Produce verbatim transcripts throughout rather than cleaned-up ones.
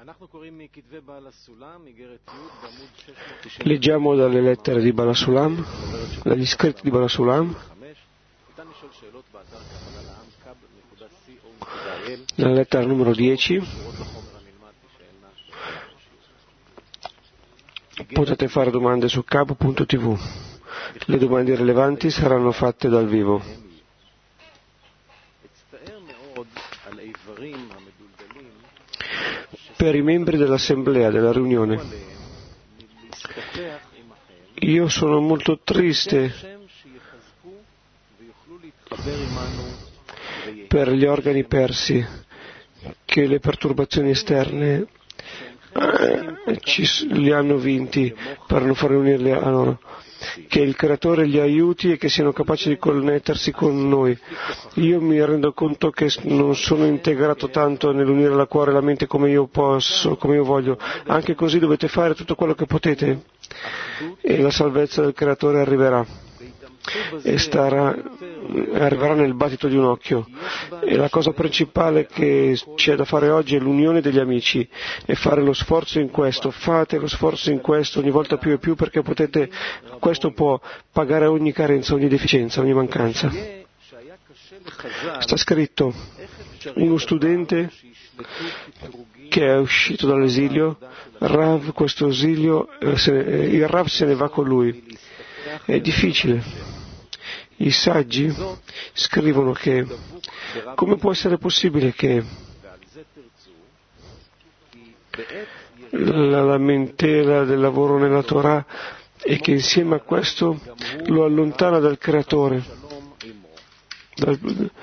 Leggiamo dalle lettere di Baal HaSulam, dagli scritti di Baal HaSulam, la lettera numero dieci. Potete fare domande su cabo punto tivù. Le domande rilevanti saranno fatte dal vivo. Per i membri dell'assemblea, della riunione, io sono molto triste per gli organi persi, che le perturbazioni esterne eh, ci, li hanno vinti per non far riunirli a loro. Che il Creatore li aiuti e che siano capaci di connettersi con noi. Io mi rendo conto che non sono integrato tanto nell'unire la cuore e la mente come io posso, come io voglio. Anche così dovete fare tutto quello che potete e la salvezza del Creatore arriverà e starà, arriverà nel battito di un occhio. E la cosa principale che c'è da fare oggi è l'unione degli amici e fare lo sforzo in questo. Fate lo sforzo in questo ogni volta più e più, perché potete, questo può pagare ogni carenza, ogni deficienza, ogni mancanza. Sta scritto: uno studente che è uscito dall'esilio, Rav, questo esilio, il Rav se ne va con lui. È difficile. I saggi scrivono che come può essere possibile che la lamentela del lavoro nella Torah e che insieme a questo lo allontana dal Creatore, dal...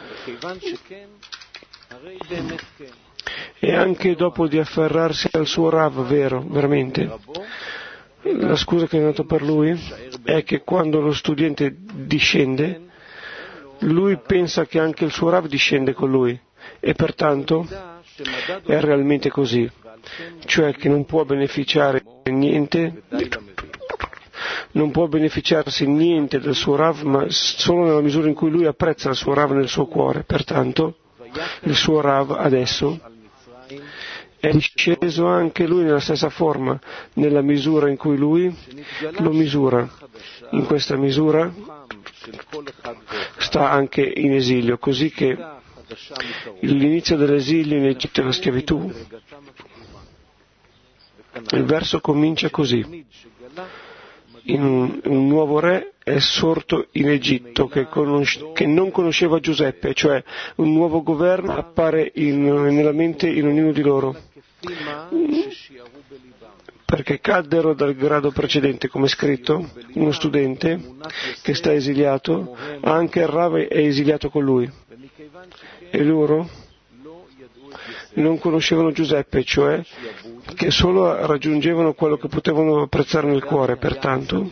e anche dopo di afferrarsi al suo Rav vero, veramente. La scusa che è dato per lui è che quando lo studente discende, lui pensa che anche il suo Rav discende con lui, e pertanto è realmente così, cioè che non può beneficiare niente, non può beneficiarsi niente del suo Rav, ma solo nella misura in cui lui apprezza il suo Rav nel suo cuore. Pertanto il suo Rav adesso è disceso anche lui nella stessa forma, nella misura in cui lui lo misura. In questa misura sta anche in esilio, così che l'inizio dell'esilio in Egitto è la schiavitù. Il verso comincia così: in un, un nuovo re è sorto in Egitto che, conosce, che non conosceva Giuseppe, cioè un nuovo governo appare in, nella mente in ognuno di loro, perché caddero dal grado precedente, come è scritto. Uno studente che sta esiliato, anche il Rav è esiliato con lui, e loro non conoscevano Giuseppe, cioè che solo raggiungevano quello che potevano apprezzare nel cuore. Pertanto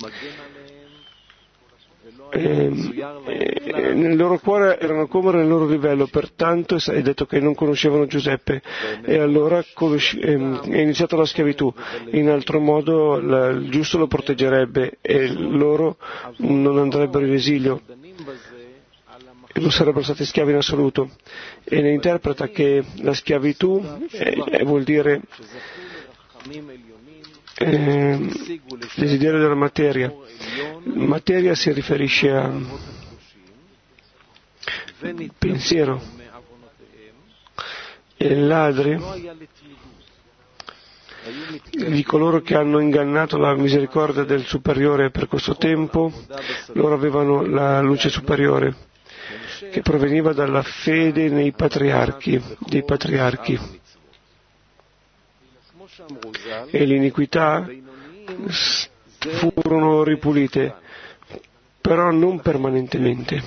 E, e nel loro cuore erano come nel loro livello, pertanto è detto che non conoscevano Giuseppe, e allora conosci- è iniziata la schiavitù. In altro modo la, il giusto lo proteggerebbe e loro non andrebbero in esilio e non sarebbero stati schiavi in assoluto. E ne interpreta che la schiavitù è, è, vuol dire eh, desiderio della materia. Materia si riferisce a pensiero, e ladri di coloro che hanno ingannato la misericordia del superiore per questo tempo, loro avevano la luce superiore che proveniva dalla fede nei patriarchi, dei patriarchi, e l'iniquità furono ripulite, però non permanentemente,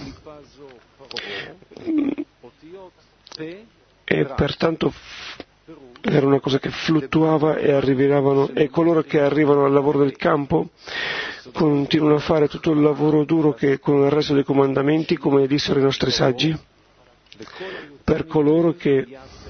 e pertanto era una cosa che fluttuava, e arrivavano, e coloro che arrivano al lavoro del campo continuano a fare tutto il lavoro duro che con il resto dei comandamenti, come dissero i nostri saggi. Per coloro che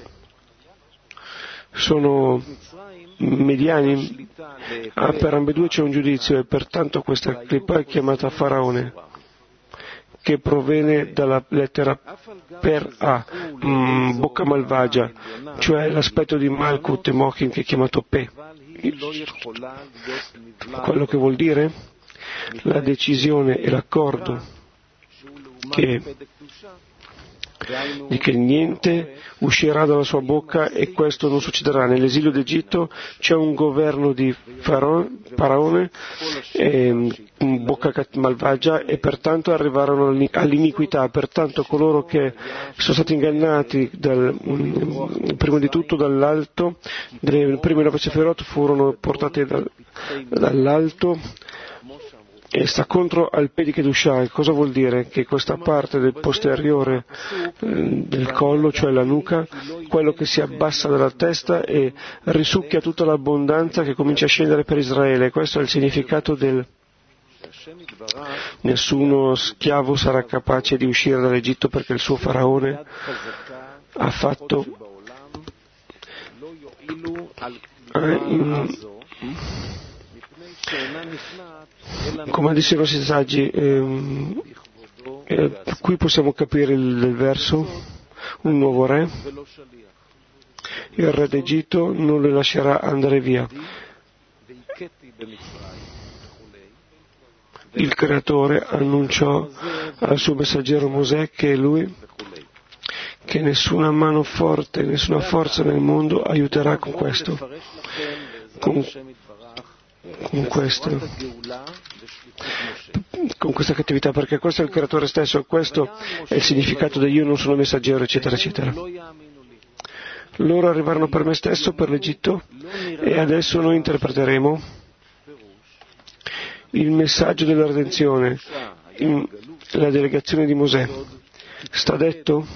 sono mediani, ah, per ambedue c'è un giudizio, e pertanto questa clipa è chiamata Faraone, che proviene dalla lettera per A, mh, bocca malvagia, cioè l'aspetto di Malkut e Mochin che è chiamato Pe. Quello che vuol dire la decisione e l'accordo che di che niente uscirà dalla sua bocca e questo non succederà. Nell'esilio d'Egitto c'è un governo di Faraone, eh, bocca malvagia, e pertanto arrivarono all'iniquità. Pertanto coloro che sono stati ingannati dal, prima di tutto dall'alto, le prime nove sefirot furono portate da, dall'alto e sta contro al Pedikedushah. Cosa vuol dire? Che questa parte del posteriore eh, del collo, cioè la nuca, quello che si abbassa dalla testa e risucchia tutta l'abbondanza che comincia a scendere per Israele. Questo è il significato del nessuno schiavo sarà capace di uscire dall'Egitto perché il suo faraone ha fatto eh, come dicevano i nostri saggi, ehm, eh, qui possiamo capire il, il verso, un nuovo re, il re d'Egitto non lo lascerà andare via. Il creatore annunciò al suo messaggero Mosè che lui, che nessuna mano forte, nessuna forza nel mondo aiuterà con questo, con, con questo, con questa cattività, perché questo è il creatore stesso, questo è il significato di io non sono messaggero, eccetera, eccetera. Loro arrivarono per me stesso, per l'Egitto, e adesso noi interpreteremo il messaggio della redenzione, la delegazione di Mosè. Sta detto?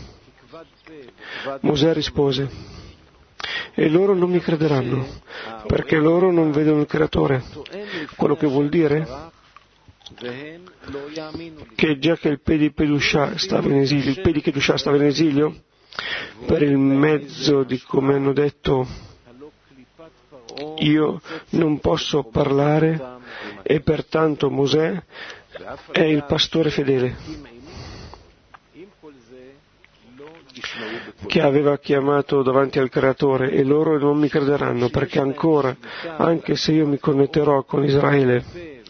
Mosè rispose: e loro non mi crederanno, perché loro non vedono il creatore. Quello che vuol dire che già che il Pedikedushah stava in esilio, il Pedikedushah stava in esilio, per il mezzo di come hanno detto io non posso parlare, e pertanto Mosè è il pastore fedele che aveva chiamato davanti al creatore, e loro non mi crederanno, perché ancora, anche se io mi connetterò con Israele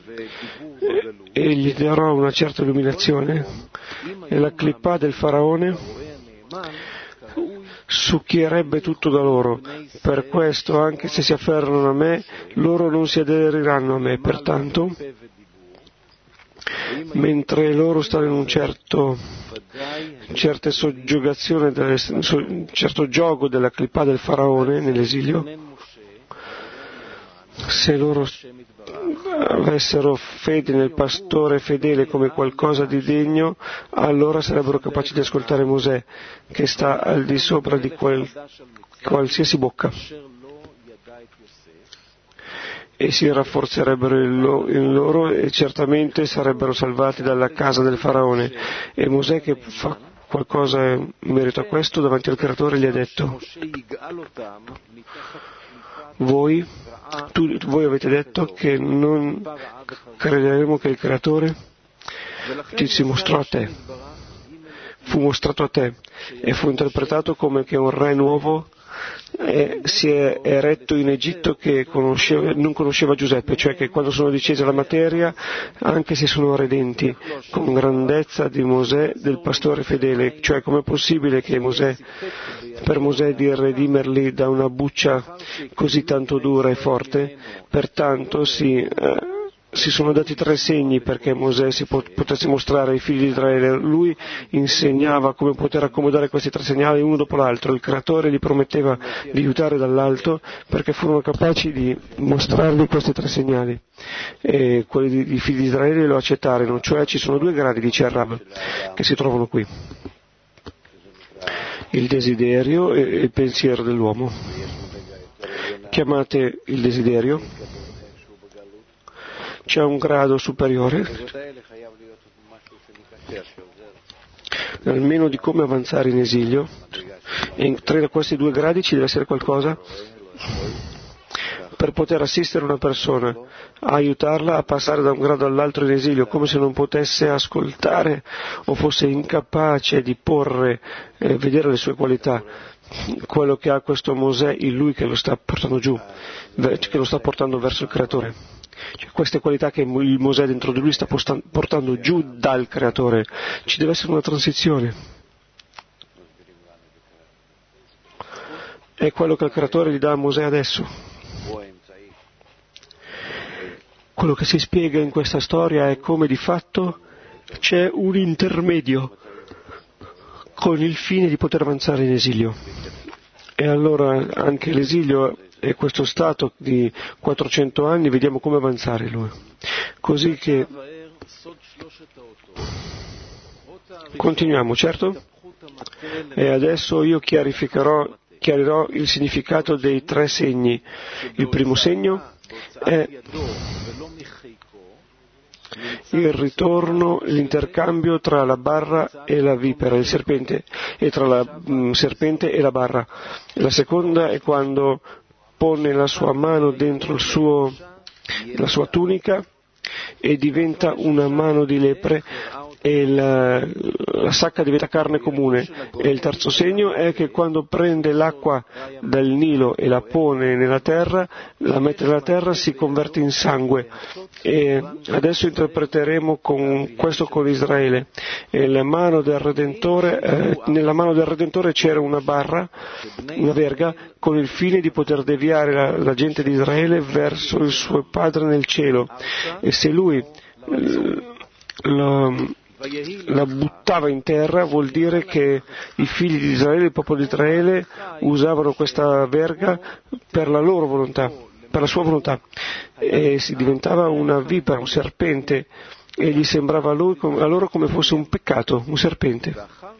e gli darò una certa illuminazione, e la clippà del faraone succhierebbe tutto da loro. Per questo, anche se si afferrano a me, loro non si aderiranno a me. Pertanto, mentre loro stanno in un certo certe soggiogazione, un certo gioco della clippà del faraone nell'esilio, se loro avessero fede nel pastore fedele come qualcosa di degno, allora sarebbero capaci di ascoltare Mosè, che sta al di sopra di quel, qualsiasi bocca, e si rafforzerebbero in loro e certamente sarebbero salvati dalla casa del faraone. E Mosè, che fa qualcosa in merito a questo davanti al creatore, gli ha detto: voi, tu, voi avete detto che non crederemo che il creatore ti si mostrò a te, fu mostrato a te e fu interpretato come che un re nuovo E si è eretto in Egitto che conosceva, non conosceva Giuseppe, cioè che quando sono discesi alla materia, anche se sono redenti, con grandezza di Mosè, del pastore fedele, cioè com'è possibile che Mosè, per Mosè di redimerli da una buccia così tanto dura e forte, pertanto si... Eh, si sono dati tre segni perché Mosè si potesse mostrare ai figli di Israele. Lui insegnava come poter accomodare questi tre segnali uno dopo l'altro. Il creatore gli prometteva di aiutare dall'alto perché furono capaci di mostrargli questi tre segnali. E quelli dei figli di Israele lo accettarono, cioè ci sono due gradi, dice Rab, che si trovano qui: il desiderio e il pensiero dell'uomo. Chiamate il desiderio. C'è un grado superiore, almeno di come avanzare in esilio, e in tra questi due gradi ci deve essere qualcosa per poter assistere una persona, aiutarla a passare da un grado all'altro in esilio, come se non potesse ascoltare o fosse incapace di porre, eh, vedere le sue qualità. Quello che ha questo Mosè in lui che lo sta portando giù, che lo sta portando verso il Creatore. Cioè, queste qualità che il Mosè dentro di lui sta portando giù dal Creatore. Ci deve essere una transizione. È quello che il Creatore gli dà a Mosè adesso. Quello che si spiega in questa storia è come di fatto c'è un intermedio con il fine di poter avanzare in esilio. E allora anche l'esilio è questo stato di quattrocento anni, vediamo come avanzare lui. Così che continuiamo, certo? E adesso io chiarificherò, chiarirò il significato dei tre segni. Il primo segno è il ritorno, l'intercambio tra la barra e la vipera, il serpente, e tra la mh, serpente e la barra. La seconda è quando pone la sua mano dentro il suo, la sua tunica e diventa una mano di lepre e la, la sacca diventa carne comune. E il terzo segno è che quando prende l'acqua dal Nilo e la pone nella terra, la mette nella terra, si converte in sangue. E adesso interpreteremo con questo con Israele. E la mano del Redentore, eh, nella mano del Redentore c'era una barra, una verga, con il fine di poter deviare la, la gente di Israele verso il suo Padre nel cielo. E se lui eh, la, la buttava in terra, vuol dire che i figli di Israele, il popolo di Israele, usavano questa verga per la loro volontà, per la sua volontà, e si diventava una vipera, un serpente, e gli sembrava a, lui, a loro come fosse un peccato, un serpente,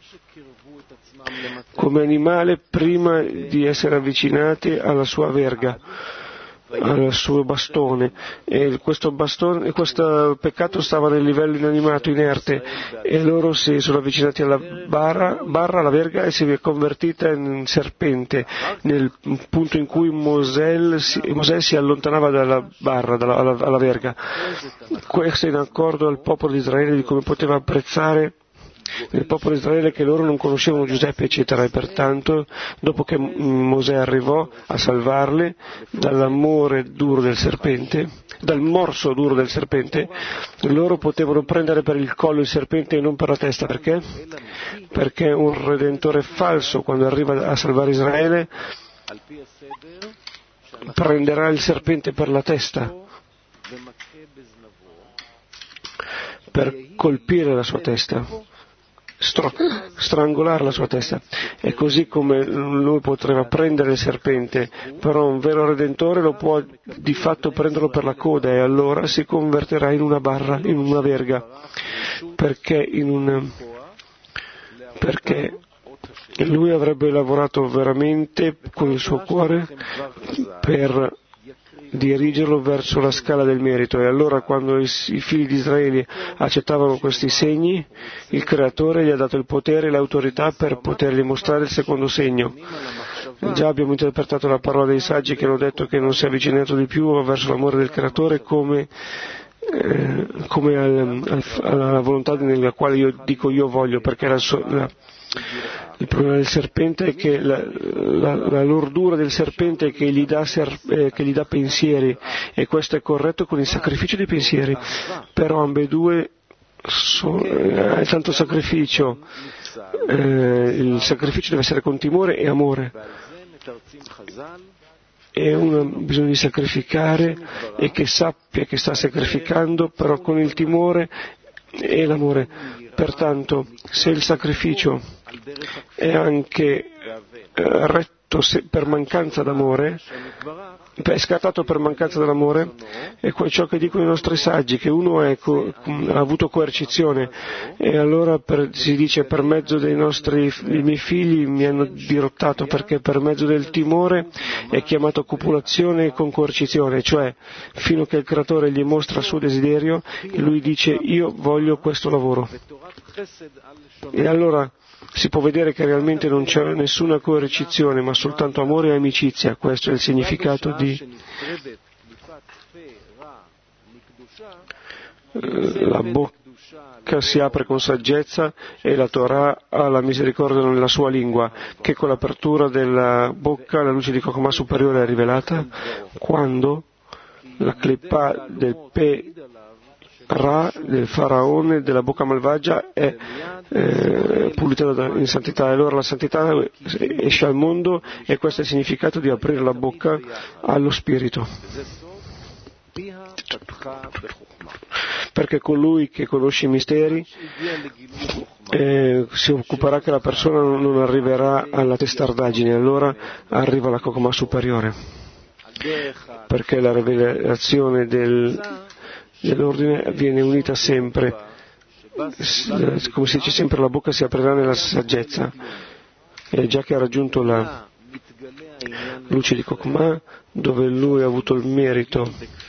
come animale prima di essere avvicinati alla sua verga, al suo bastone, e questo bastone, questo peccato stava nel livello inanimato, inerte, e loro si sono avvicinati alla barra, barra alla verga, e si è convertita in serpente nel punto in cui Mosè si, Mosè si allontanava dalla barra, dalla, alla, alla verga. Questo in accordo al popolo di Israele di come poteva apprezzare nel popolo di Israele che loro non conoscevano Giuseppe, eccetera, e pertanto dopo che Mosè arrivò a salvarli dall'amore duro del serpente, dal morso duro del serpente, loro potevano prendere per il collo il serpente e non per la testa. Perché? Perché un redentore falso, quando arriva a salvare Israele, prenderà il serpente per la testa per colpire la sua testa, strangolare la sua testa. E così come lui poteva prendere il serpente, però un vero redentore lo può di fatto prenderlo per la coda, e allora si convertirà in una barra, in una verga, perché in un perché lui avrebbe lavorato veramente con il suo cuore per dirigerlo verso la scala del merito. E allora quando i figli di Israele accettavano questi segni, il Creatore gli ha dato il potere e l'autorità per potergli mostrare il secondo segno. Già abbiamo interpretato la parola dei saggi che hanno detto che non si è avvicinato di più verso l'amore del Creatore come, eh, come al, al, alla volontà nella quale io dico io voglio, perché la, la il problema del serpente è che la, la, la lordura del serpente è che gli, dà ser, eh, che gli dà pensieri, e questo è corretto con il sacrificio dei pensieri, però ambedue so, eh, è tanto sacrificio, eh, il sacrificio deve essere con timore e amore, e uno ha bisogno di sacrificare e che sappia che sta sacrificando, però con il timore e l'amore. Pertanto, se il sacrificio è anche retto per mancanza d'amore, è scattato per mancanza dell'amore, è ciò che dicono i nostri saggi, che uno è, ha avuto coercizione, e allora per, si dice per mezzo dei nostri i miei figli mi hanno dirottato, perché per mezzo del timore è chiamato copulazione con coercizione, cioè fino che il Creatore gli mostra il suo desiderio, lui dice io voglio questo lavoro, e allora si può vedere che realmente non c'è nessuna coercizione, ma soltanto amore e amicizia. Questo è il significato di la bocca si apre con saggezza e la Torah ha la misericordia nella sua lingua, che con l'apertura della bocca la luce di Chokhmah superiore è rivelata quando la clippa del Pe Ra, del faraone, della bocca malvagia è eh, pulita in santità, e allora la santità esce al mondo, e questo è il significato di aprire la bocca allo spirito. Perché colui che conosce i misteri eh, si occuperà che la persona non arriverà alla testardaggine, allora arriva la Chokhmah superiore, perché la rivelazione del, dell'ordine viene unita sempre, come si dice sempre, la bocca si aprirà nella saggezza, e già che ha raggiunto la luce di Chokhmah, dove lui ha avuto il merito,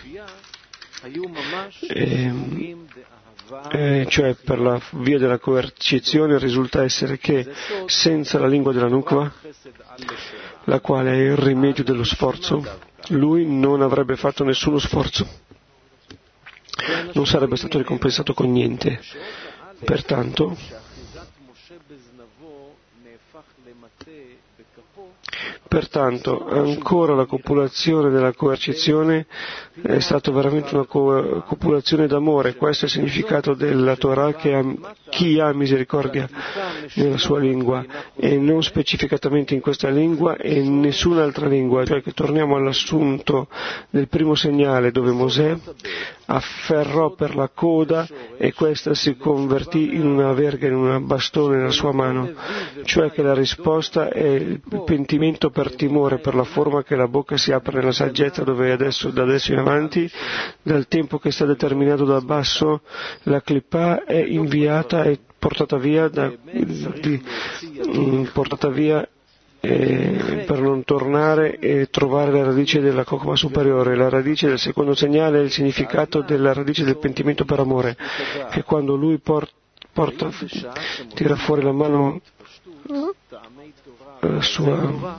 E, eh, cioè per la via della coercizione, risulta essere che senza la lingua della Nukva, la quale è il rimedio dello sforzo, lui non avrebbe fatto nessuno sforzo, non sarebbe stato ricompensato con niente. Pertanto Pertanto, ancora la copulazione della coercizione è stata veramente una co- copulazione d'amore. Questo è il significato della Torah, che ha, chi ha misericordia nella sua lingua, e non specificatamente in questa lingua e in nessun'altra lingua. Cioè che torniamo all'assunto del primo segnale, dove Mosè afferrò per la coda e questa si convertì in una verga, in un bastone nella sua mano. Cioè che la risposta è il pentimento per timore, per la forma che la bocca si apre nella saggezza, dove adesso, da adesso in avanti, dal tempo che sta determinato da basso, la clippa è inviata e portata via, da, di, portata via eh, per non tornare e trovare la radice della Chokhmah superiore. La radice del secondo segnale è il significato della radice del pentimento per amore, che quando lui porta, porta tira fuori la mano la sua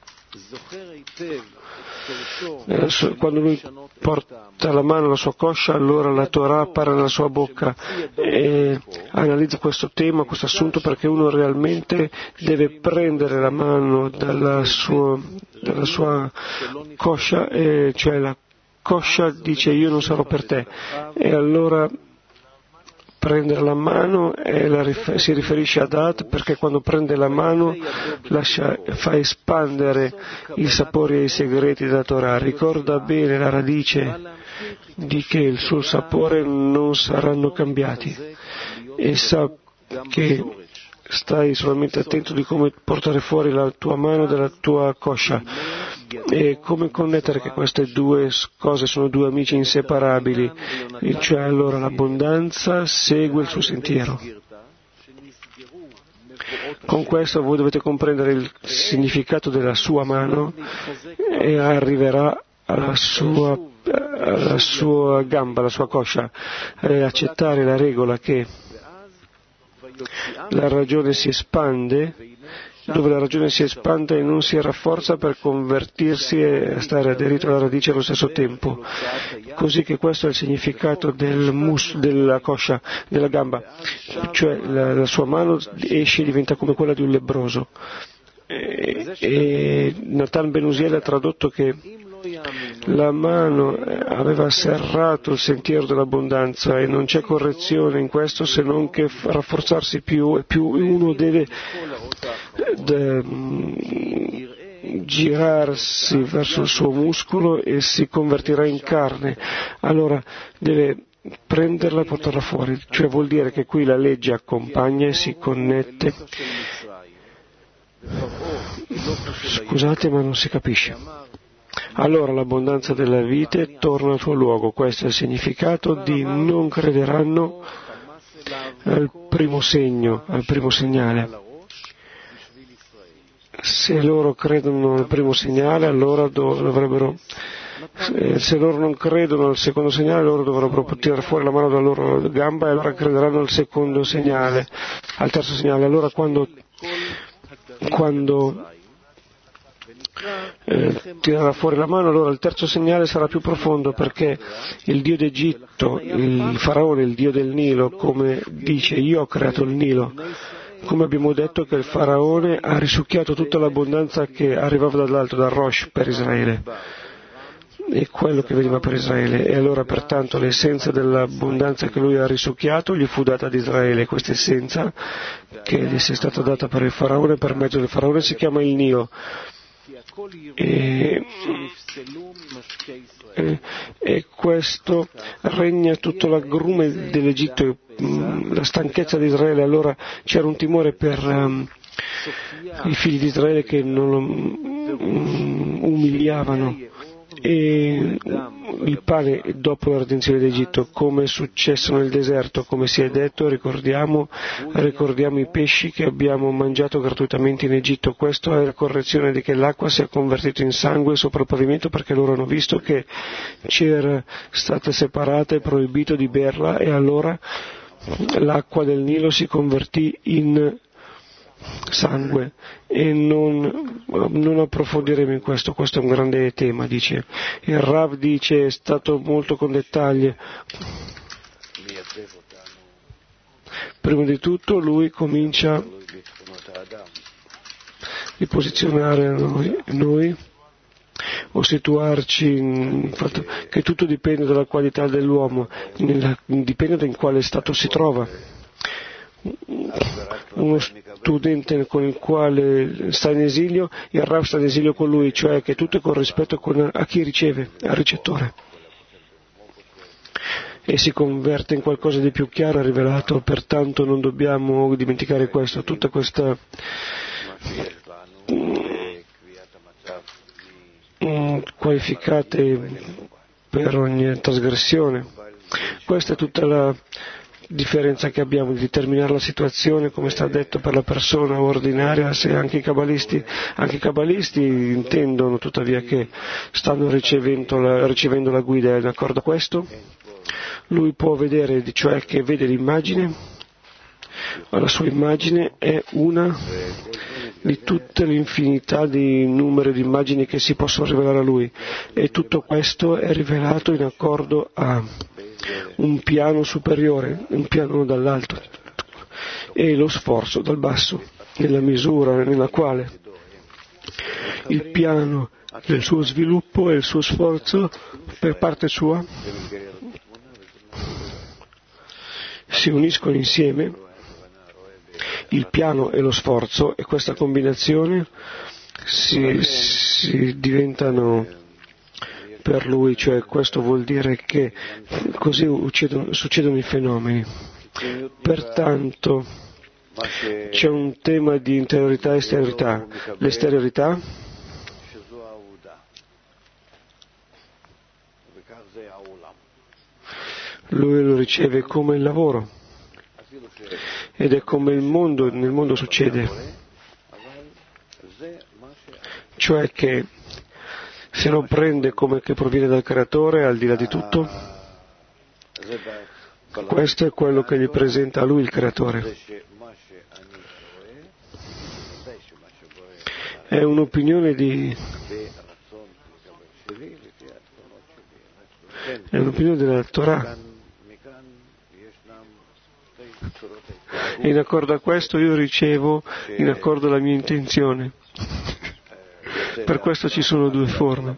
quando lui porta la mano alla sua coscia, allora la Torah appare nella sua bocca, e analizza questo tema, questo assunto, perché uno realmente deve prendere la mano dalla sua, dalla sua coscia, e cioè la coscia dice io non sarò per te, e allora prendere la mano e la rif- si riferisce ad Ad, perché quando prende la mano lascia, fa espandere i sapori e i segreti della Torah. Ricorda bene la radice di che il suo sapore non saranno cambiati, e sa che stai solamente attento di come portare fuori la tua mano dalla tua coscia, e come connettere che queste due cose sono due amici inseparabili, e cioè allora l'abbondanza segue il suo sentiero. Con questo voi dovete comprendere il significato della sua mano, e arriverà alla sua, alla sua gamba, alla sua coscia, e accettare la regola che la ragione si espande, dove la ragione si espande e non si rafforza per convertirsi e stare aderito alla radice allo stesso tempo. Così che questo è il significato del mus, della coscia, della gamba, cioè la, la sua mano esce e diventa come quella di un lebbroso. E, e Nathan Ben Uziel ha tradotto che la mano aveva serrato il sentiero dell'abbondanza, e non c'è correzione in questo se non che rafforzarsi più e più. Uno deve de, girarsi verso il suo muscolo e si convertirà in carne, allora deve prenderla e portarla fuori, cioè vuol dire che qui la legge accompagna e si connette. Scusate, ma non si capisce. Allora l'abbondanza della vite torna al suo luogo. Questo è il significato di non crederanno al primo segno, al primo segnale. Se loro credono al primo segnale, allora dovrebbero, se loro non credono al secondo segnale, loro dovrebbero tirare fuori la mano dalla loro gamba, e allora crederanno al secondo segnale, al terzo segnale. Allora quando, quando eh, tirerà fuori la mano, allora il terzo segnale sarà più profondo, perché il dio d'Egitto, il faraone, il dio del Nilo, come dice io ho creato il Nilo, come abbiamo detto che il faraone ha risucchiato tutta l'abbondanza che arrivava dall'alto, dal Rosh per Israele, e quello che veniva per Israele, e allora pertanto l'essenza dell'abbondanza che lui ha risucchiato gli fu data ad Israele. Questa essenza che gli è stata data per il faraone, per mezzo del faraone, si chiama il Nilo, e, e, e questo regna tutto l'agrume dell'Egitto, la stanchezza di Israele. Allora c'era un timore per um, i figli di Israele che non lo um, umiliavano, e il pane dopo la redenzione d'Egitto, come è successo nel deserto, come si è detto, ricordiamo, ricordiamo i pesci che abbiamo mangiato gratuitamente in Egitto. Questo è la correzione di che l'acqua si è convertita in sangue sopra il pavimento, perché loro hanno visto che c'era stata separata e proibito di berla, e allora l'acqua del Nilo si convertì in sangue. E non, non approfondiremo in questo, questo è un grande tema, dice. Il Rav dice, è stato molto con dettagli. Prima di tutto lui comincia di posizionare noi, noi o situarci in fatto che tutto dipende dalla qualità dell'uomo, nella, dipende da in quale stato si trova. Uno studente con il quale sta in esilio, il Rav sta in esilio con lui, cioè che tutto è con rispetto con, a chi riceve, al ricettore, e si converte in qualcosa di più chiaro e rivelato. Pertanto non dobbiamo dimenticare questo, tutta questa mm, qualificate per ogni trasgressione. Questa è tutta la differenza che abbiamo di determinare la situazione, come sta detto, per la persona ordinaria. Se anche i cabalisti, anche i cabalisti intendono tuttavia che stanno ricevendo la, ricevendo la guida, è d'accordo a questo? Lui può vedere, cioè che vede l'immagine, la sua immagine è una di tutte l'infinità di numero di immagini che si possono rivelare a lui, e tutto questo è rivelato in accordo a un piano superiore, un piano dall'alto, e lo sforzo dal basso, nella misura nella quale il piano del suo sviluppo e il suo sforzo per parte sua si uniscono insieme, il piano e lo sforzo, e questa combinazione si, si diventano per lui, cioè questo vuol dire che così uccedono, succedono i fenomeni. Pertanto c'è un tema di interiorità e esteriorità. L'esteriorità lui lo riceve come il lavoro, ed è come il mondo, nel mondo succede, cioè che se lo prende come che proviene dal creatore, al di là di tutto, questo è quello che gli presenta a lui il creatore. È un'opinione di è un'opinione della Torah, e in accordo a questo io ricevo in accordo alla mia intenzione. Per questo ci sono due forme,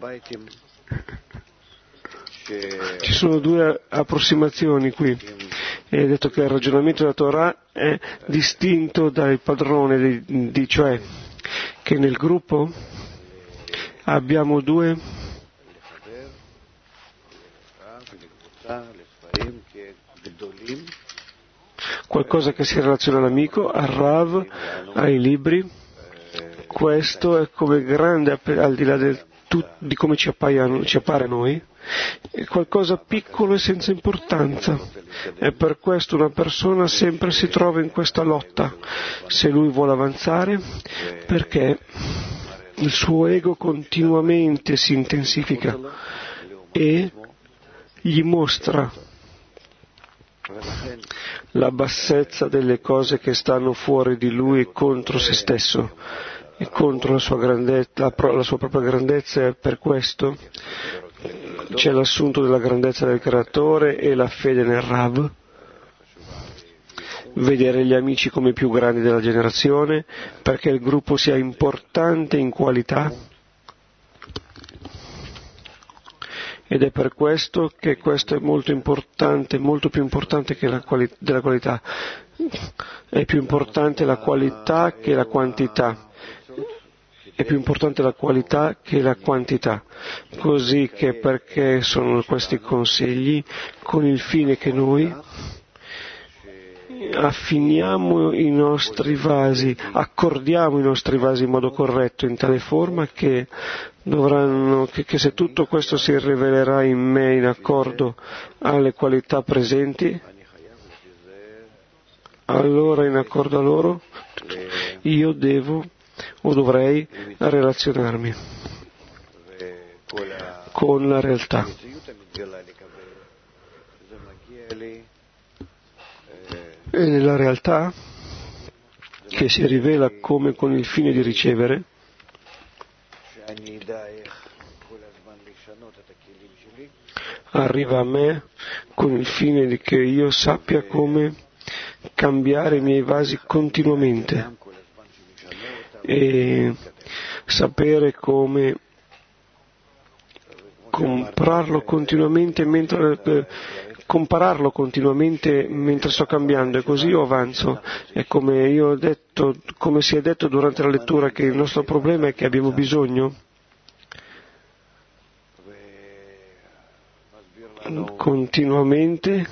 ci sono due approssimazioni qui. È detto che il ragionamento della Torah è distinto dal padrone, di, di, cioè che nel gruppo abbiamo due qualcosa che si relaziona all'amico, al Rav, ai libri. Questo è come grande, al di là del, di come ci, appaia, ci appare a noi, è qualcosa piccolo e senza importanza. E per questo una persona sempre si trova in questa lotta, se lui vuole avanzare, perché il suo ego continuamente si intensifica e gli mostra la bassezza delle cose che stanno fuori di lui contro se stesso. e contro la sua, grandezza, la sua propria grandezza, e per questo c'è l'assunto della grandezza del Creatore e la fede nel Rav, vedere gli amici come i più grandi della generazione, perché il gruppo sia importante in qualità, ed è per questo che questo è molto importante, molto più importante che la quali- della qualità. È più importante la qualità che la quantità. È più importante la qualità che la quantità. Così che perché sono questi consigli con il fine che noi affiniamo i nostri vasi, accordiamo i nostri vasi in modo corretto, in tale forma che dovranno, che, che se tutto questo si rivelerà in me in accordo alle qualità presenti, allora in accordo a loro io devo o dovrei relazionarmi con la realtà. E nella realtà che si rivela come con il fine di ricevere, arriva a me con il fine di che io sappia come cambiare i miei vasi continuamente e sapere come comprarlo continuamente mentre compararlo continuamente mentre sto cambiando, e così io avanzo. E come io ho detto, come si è detto durante la lettura, che il nostro problema è che abbiamo bisogno continuamente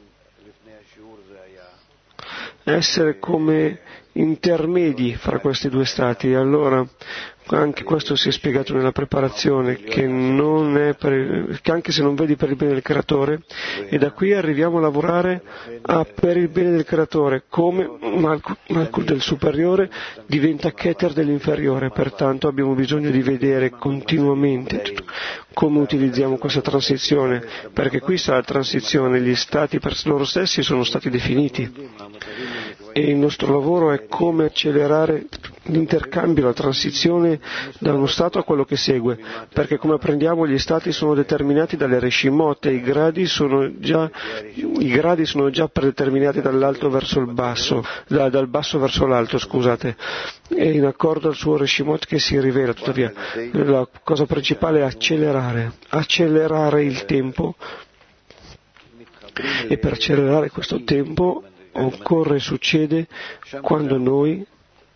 essere come intermedi fra questi due stati. Allora anche questo si è spiegato nella preparazione, che non è per, che anche se non vedi per il bene del Creatore, e da qui arriviamo a lavorare a, per il bene del Creatore, come Malkut del superiore diventa Keter dell'inferiore. Pertanto abbiamo bisogno di vedere continuamente come utilizziamo questa transizione, perché qui sta la transizione, gli stati per loro stessi sono stati definiti e il nostro lavoro è come accelerare l'intercambio, la transizione da uno stato a quello che segue, perché come apprendiamo gli stati sono determinati dalle reshimot e i gradi sono già, i gradi sono già predeterminati dall'alto verso il basso, da, dal basso verso l'alto, scusate, e in accordo al suo reshimot che si rivela. Tuttavia la cosa principale è accelerare, accelerare il tempo, e per accelerare questo tempo occorre, succede quando noi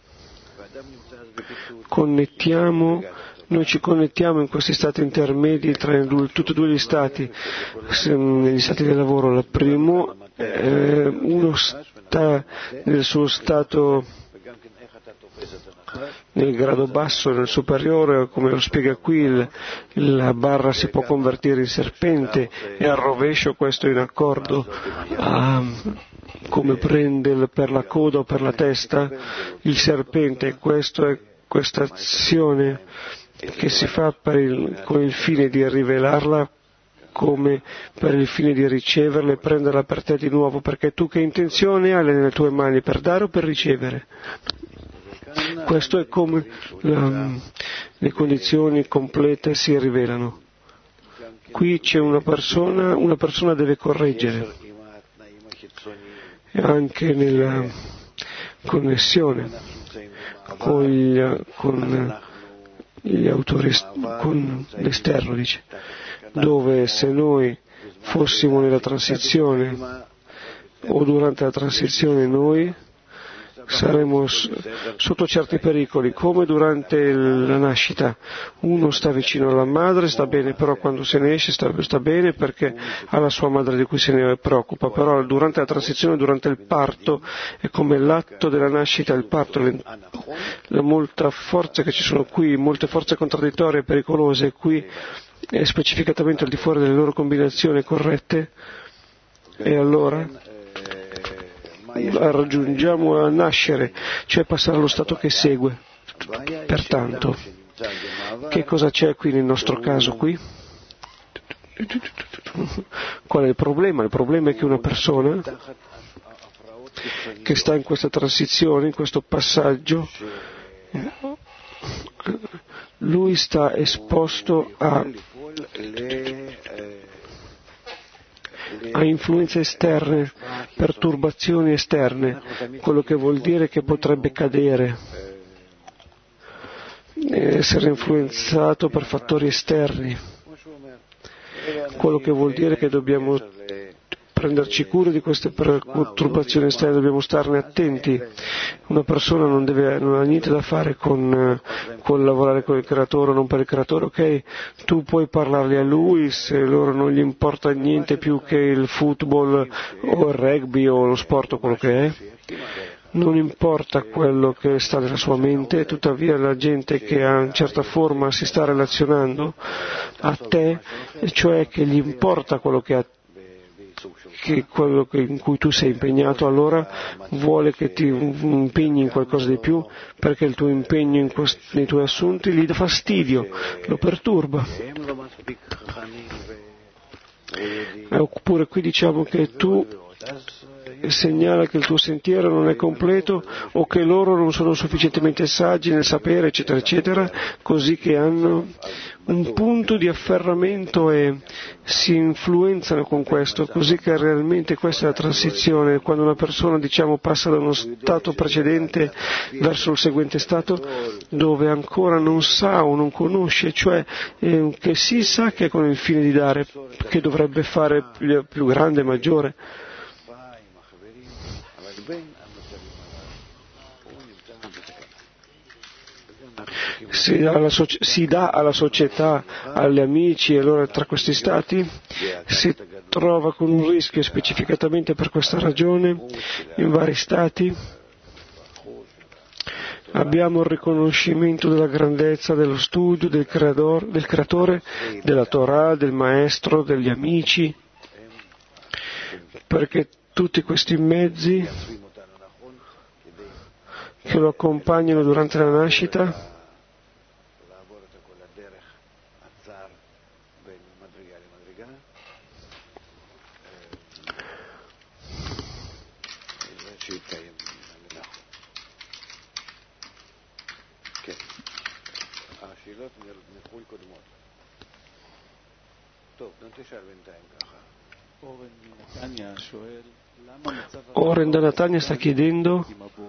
connettiamo, noi ci connettiamo in questi stati intermedi tra tutti e due gli stati, negli stati del lavoro. Il primo, eh, uno sta nel suo stato, nel grado basso, nel superiore, come lo spiega qui, la barra si può convertire in serpente, e al rovescio questo in accordo a come prende per la coda o per la testa il serpente. Questo è questa azione che si fa per il, con il fine di rivelarla, come per il fine di riceverla e prenderla per te di nuovo, perché tu che intenzione hai nelle tue mani, per dare o per ricevere? Questo è come la, le condizioni complete si rivelano. Qui c'è una persona, una persona deve correggere, e anche nella connessione con gli, con gli autori, con l'esterno, dice, dove se noi fossimo nella transizione o durante la transizione noi saremo sotto certi pericoli, come durante la nascita. Uno sta vicino alla madre, sta bene, però quando se ne esce sta, sta bene perché ha la sua madre di cui se ne preoccupa, però durante la transizione, durante il parto, è come l'atto della nascita, il parto, le, la molta forza che ci sono qui, molte forze contraddittorie e pericolose qui, e specificatamente al di fuori delle loro combinazioni corrette, e allora raggiungiamo a nascere, cioè passare allo stato che segue. Pertanto, che cosa c'è qui nel nostro caso qui? Qual è il problema? Il problema è che una persona che sta in questa transizione, in questo passaggio, lui sta esposto a, a influenze esterne, perturbazioni esterne, quello che vuol dire che potrebbe cadere, essere influenzato per fattori esterni, quello che vuol dire che dobbiamo prenderci cura di queste perturbazioni esterne, dobbiamo starne attenti. Una persona non, deve, non ha niente da fare con, con lavorare con il creatore o non per il creatore, ok? Tu puoi parlargli a lui, se loro non gli importa niente più che il football o il rugby o lo sport o quello che è. Non importa quello che sta nella sua mente, tuttavia la gente che a una certa forma si sta relazionando a te, cioè che gli importa quello che ha che quello in cui tu sei impegnato, allora vuole che ti impegni in qualcosa di più, perché il tuo impegno in questi, nei tuoi assunti gli dà fastidio, lo perturba. Oppure qui diciamo che tu segnala che il tuo sentiero non è completo o che loro non sono sufficientemente saggi nel sapere, eccetera, eccetera, così che hanno un punto di afferramento e si influenzano con questo, così che realmente questa è la transizione, quando una persona, diciamo, passa da uno stato precedente verso il seguente stato dove ancora non sa o non conosce, cioè eh, che si sa che è con il fine di dare, che dovrebbe fare più, più grande, maggiore. Si dà, alla so- si dà alla società, agli amici, e allora tra questi stati si trova con un rischio specificatamente per questa ragione in vari stati. Abbiamo il riconoscimento della grandezza dello studio, del, creador, del creatore, della Torah, del maestro, degli amici, perché tutti questi mezzi che lo accompagnano durante la nascita Oren da Natania sta chiedendo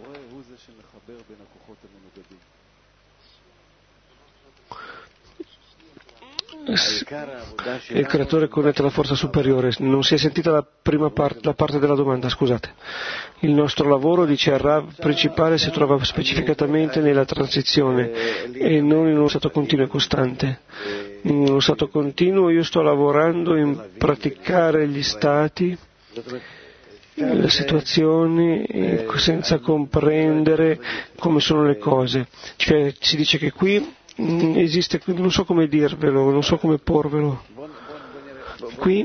il creatore connette la forza superiore. Non si è sentita la prima parte, la parte della domanda, scusate. Il nostro lavoro, dice il Rav principale, si trova specificatamente nella transizione e non in uno stato continuo e costante. In uno stato continuo io sto lavorando in praticare gli stati, le situazioni, senza comprendere come sono le cose. Cioè, si dice che qui esiste, non so come dirvelo, non so come porvelo. Qui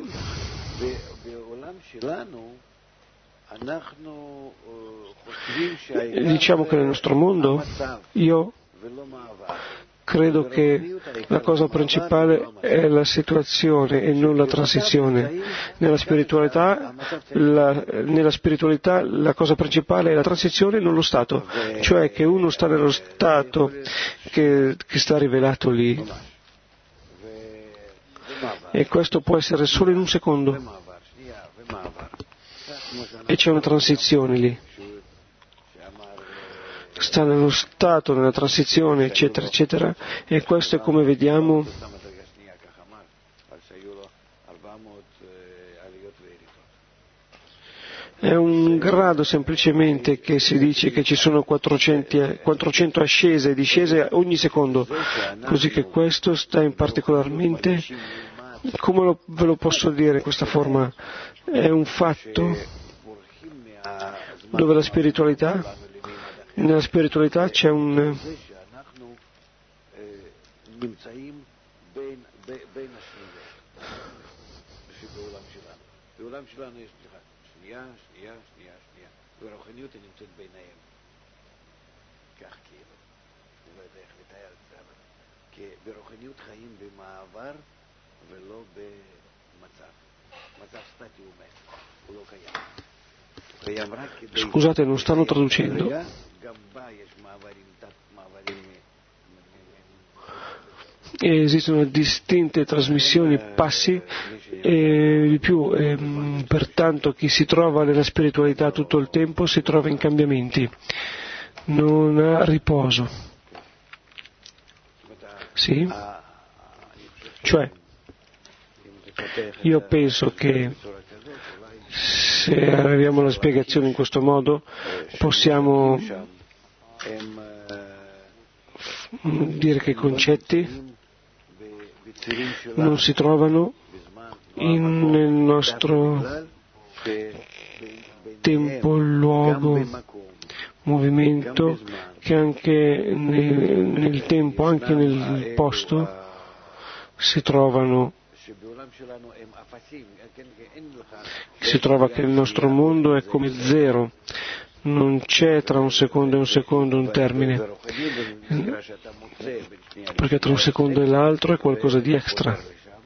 diciamo che nel nostro mondo io credo che la cosa principale è la situazione e non la transizione. Nella spiritualità, la, nella spiritualità la cosa principale è la transizione e non lo stato, cioè che uno sta nello stato che, che sta rivelato lì. E questo può essere solo in un secondo. E c'è una transizione lì. Sta nello stato, nella transizione, eccetera, eccetera, e questo è come vediamo è un grado semplicemente che si dice che ci sono quattrocento, quattrocento ascese e discese ogni secondo, così che questo sta in particolarmente, come lo, ve lo posso dire in questa forma, è un fatto dove la spiritualità Nella spiritualità c'è un Scusate, non stanno traducendo. e esistono distinte trasmissioni, passi e di più, e, pertanto chi si trova nella spiritualità tutto il tempo si trova in cambiamenti, non ha riposo. Sì? Cioè, io penso che se arriviamo alla spiegazione in questo modo possiamo dire che i concetti non si trovano in, nel nostro tempo, luogo, movimento, che anche nel, nel tempo, anche nel posto si trovano. Si trova che il nostro mondo è come zero, non c'è tra un secondo e un secondo un termine, perché tra un secondo e l'altro è qualcosa di extra.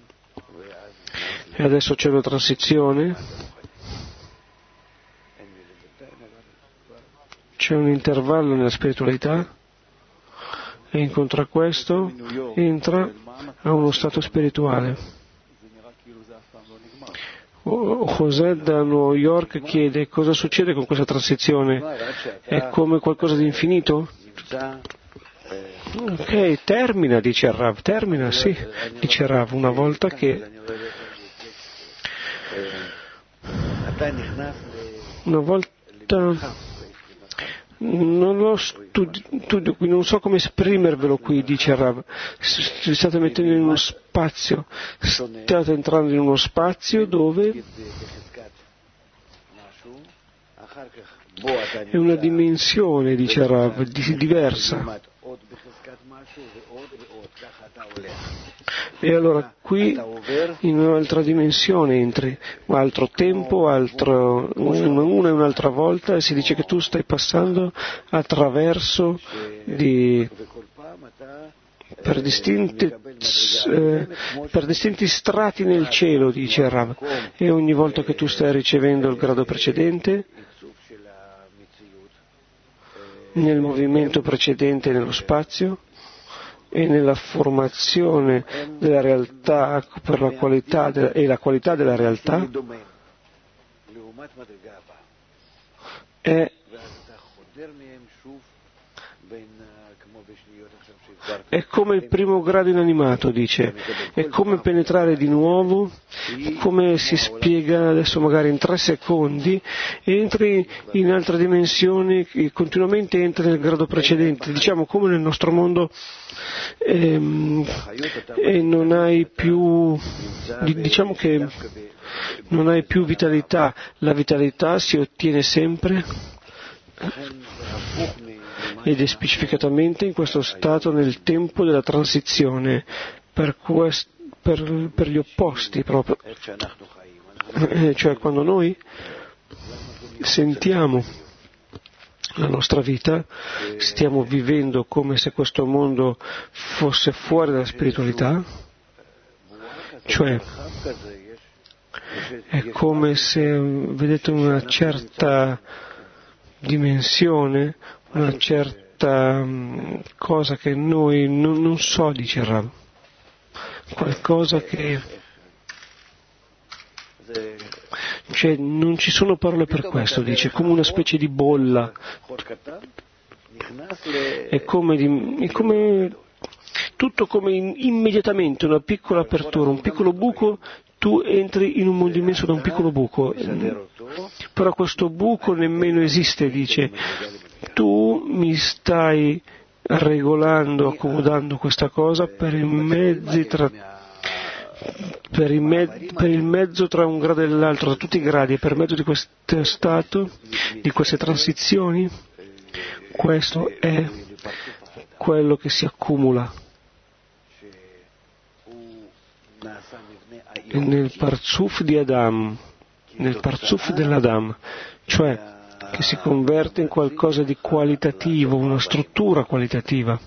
E adesso c'è una transizione, c'è un intervallo nella spiritualità e incontra questo entra a uno stato spirituale. José da New York chiede cosa succede con questa transizione, è come qualcosa di infinito? Ok, termina, dice Rav, termina, sì, dice Rav, una volta che una volta non lo studio qui, non so come esprimervelo qui, dice Rav, vi state mettendo in uno spazio, state entrando in uno spazio dove è una dimensione, dice Rav, diversa. E allora qui in un'altra dimensione entri, altro tempo, altro, una e un'altra volta, e si dice che tu stai passando attraverso di, per, distinti, eh, per distinti strati nel cielo, dice Rav, e ogni volta che tu stai ricevendo il grado precedente, nel movimento precedente nello spazio, e nella formazione della realtà per la qualità de- e la qualità della realtà è, è come il primo grado inanimato, dice, è come penetrare di nuovo, come si spiega adesso magari in tre secondi, entri in altre dimensioni e continuamente entri nel grado precedente, diciamo come nel nostro mondo, ehm, e non hai più, diciamo che non hai più vitalità, la vitalità si ottiene sempre ed è specificatamente in questo stato nel tempo della transizione, per, quest, per, per gli opposti proprio, eh, cioè quando noi sentiamo la nostra vita, stiamo vivendo come se questo mondo fosse fuori dalla spiritualità, cioè è come se vedete una certa dimensione, una certa cosa che noi non, non so, dice Rav, qualcosa che, cioè non ci sono parole per questo, dice, come una specie di bolla, è come, di, è come tutto come in, immediatamente una piccola apertura, un piccolo buco, tu entri in un mondo immenso da un piccolo buco, però questo buco nemmeno esiste, dice, tu mi stai regolando, accomodando questa cosa per i mezzi tra, per, i me, per il mezzo tra un grado e l'altro, tra tutti i gradi, e per mezzo di questo stato, di queste transizioni, questo è quello che si accumula nel parzuf di Adam, nel parzuf dell'Adam, cioè che si converte in qualcosa di qualitativo, una struttura qualitativa,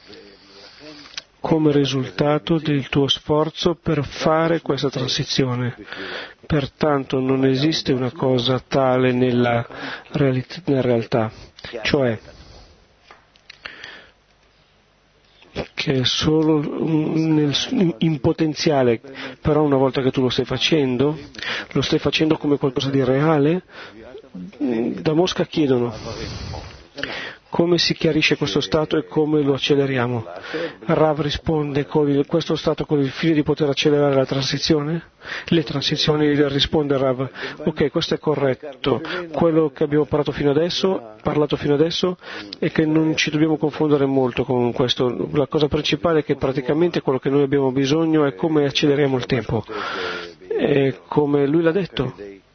come risultato del tuo sforzo per fare questa transizione. Pertanto non esiste una cosa tale nella, realit- nella realtà, cioè che è solo nel, in potenziale, però una volta che tu lo stai facendo, lo stai facendo come qualcosa di reale. Da Mosca chiedono come si chiarisce questo stato e come lo acceleriamo. Rav risponde con il, questo stato con il fine di poter accelerare la transizione? Le transizioni, risponde Rav. Ok, questo è corretto. Quello che abbiamo parlato fino adesso, parlato fino adesso è che non ci dobbiamo confondere molto con questo. La cosa principale è che praticamente quello che noi abbiamo bisogno è come acceleriamo il tempo. E come lui l'ha detto,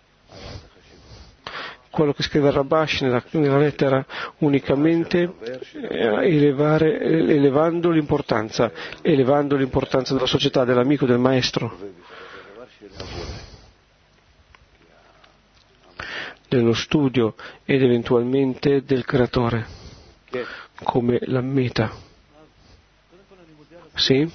quello che scrive Rabash nella, nella lettera, unicamente elevare, elevando l'importanza, elevando l'importanza della società, dell'amico, del maestro, dello studio ed eventualmente del creatore, come la meta. Sì?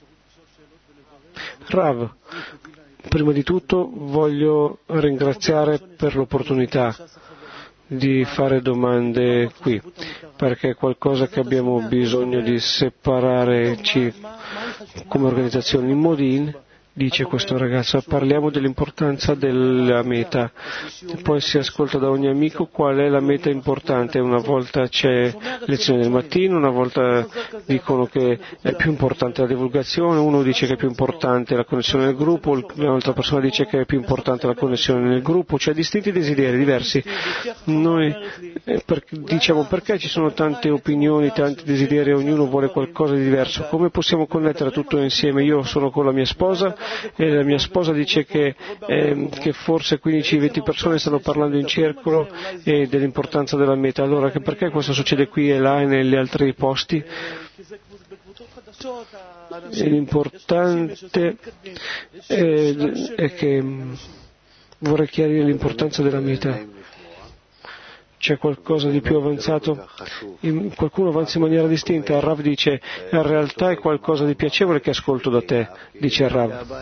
Rav, prima di tutto voglio ringraziare per l'opportunità di fare domande qui, perché è qualcosa che abbiamo bisogno di separarci come organizzazione. In Modin, dice questo ragazzo, parliamo dell'importanza della meta, poi si ascolta da ogni amico qual è la meta importante. Una volta c'è lezione del mattino, una volta dicono che è più importante la divulgazione, uno dice che è più importante la connessione nel gruppo, un'altra persona dice che è più importante la connessione nel gruppo, cioè distinti desideri diversi. Noi eh, per, diciamo perché ci sono tante opinioni, tanti desideri, ognuno vuole qualcosa di diverso, come possiamo connettere tutto insieme? Io sono con la mia sposa e la mia sposa dice che, eh, che forse quindici venti persone stanno parlando in circolo e dell'importanza della meta. Allora, che perché questo succede qui e là e negli altri posti? E l'importante è, è che vorrei chiarire l'importanza della meta. C'è qualcosa di più avanzato? Qualcuno avanza in maniera distinta. Il Rav dice, in realtà è qualcosa di piacevole che ascolto da te, dice il Rav.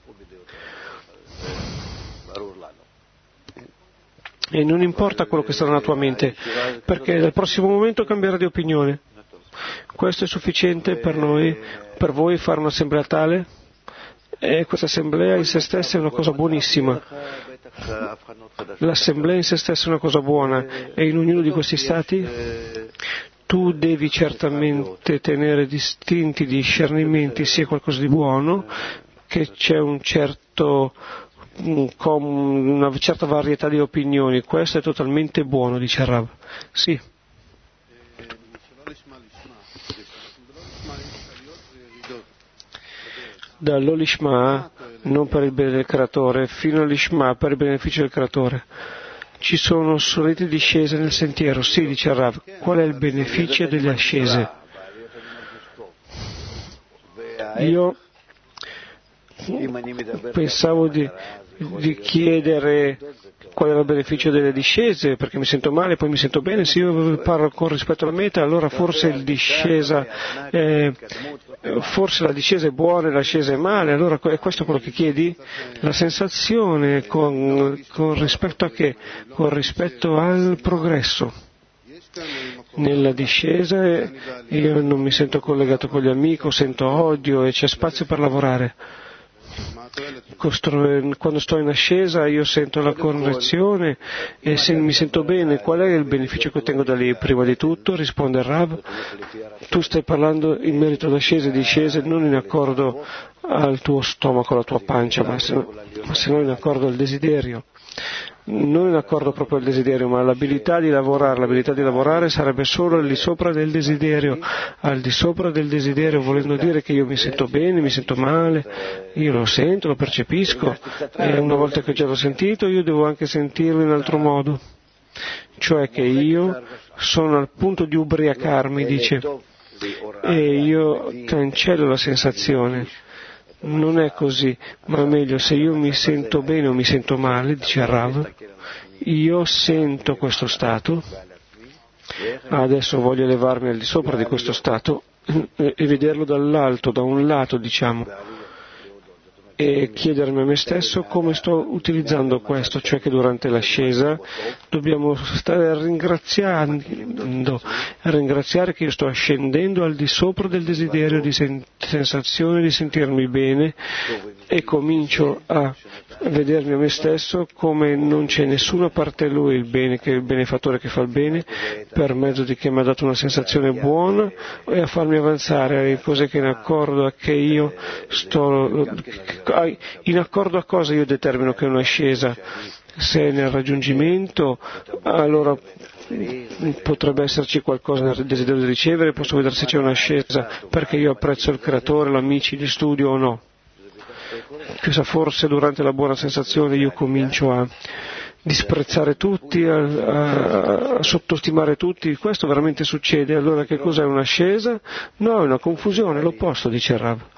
E non importa quello che sarà nella tua mente, perché nel prossimo momento cambierà di opinione. Questo è sufficiente per noi, per voi fare un'assemblea tale? E questa assemblea in se stessa è una cosa buonissima. L'assemblea in se stessa è una cosa buona e in ognuno di questi stati tu devi certamente tenere distinti discernimenti, sia qualcosa di buono, che c'è un certo, una certa varietà di opinioni. Questo è totalmente buono, dice Rav. Sì. Dall'Olishma, non per il bene del creatore, fino all'Ishma per il beneficio del creatore. Ci sono solite discese nel sentiero. Sì, dice Rav, qual è il beneficio delle ascese? Io pensavo di, di chiedere qual era il beneficio delle discese, perché mi sento male, poi mi sento bene. Se io parlo con rispetto alla meta, allora forse il discesa, eh, forse la discesa è buona e l'ascesa è male. Allora è questo quello che chiedi? La sensazione con, con rispetto a che? Con rispetto al progresso. Nella discesa io non mi sento collegato con gli amici, sento odio e c'è spazio per lavorare. Quando sto in ascesa io sento la correzione e se mi sento bene. Qual è il beneficio che ottengo da lì? Prima di tutto, risponde Rav, tu stai parlando in merito ad ascese e discese non in accordo al tuo stomaco, alla tua pancia, ma se, ma se non in accordo al desiderio. Non in accordo proprio al desiderio, ma all'abilità di lavorare. L'abilità di lavorare sarebbe solo al di sopra del desiderio. Al di sopra del desiderio, volendo dire che io mi sento bene, mi sento male, io lo sento, lo percepisco, e una volta che ho già l'ho sentito, io devo anche sentirlo in altro modo. Cioè che io sono al punto di ubriacarmi, dice, e io cancello la sensazione. Non è così, ma meglio, se io mi sento bene o mi sento male, dice Rav, io sento questo stato, adesso voglio elevarmi al di sopra di questo stato e vederlo dall'alto, da un lato, diciamo. e chiedermi a me stesso come sto utilizzando questo, cioè che durante l'ascesa dobbiamo stare ringraziando, ringraziare che io sto ascendendo al di sopra del desiderio di sen- sensazione di sentirmi bene e comincio a vedermi a me stesso come non c'è nessuna parte di lui il bene, che è il benefattore che fa il bene, per mezzo di che mi ha dato una sensazione buona, e a farmi avanzare a cose che in accordo a che io sto, in accordo a cosa io determino che è un'ascesa. Se è nel raggiungimento, allora potrebbe esserci qualcosa nel desiderio di ricevere, posso vedere se c'è un'ascesa perché io apprezzo il creatore, gli amici, gli studi o no. Chissà, forse durante la buona sensazione io comincio a disprezzare tutti, a, a, a sottostimare tutti. Questo veramente succede. Allora che cos'è un'ascesa? No, è una confusione, l'opposto, dice il Rav.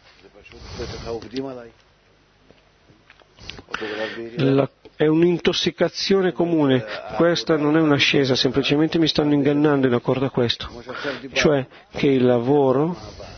La, è un'intossicazione comune, questa non è un'ascesa, semplicemente mi stanno ingannando in accordo a questo, cioè che il lavoro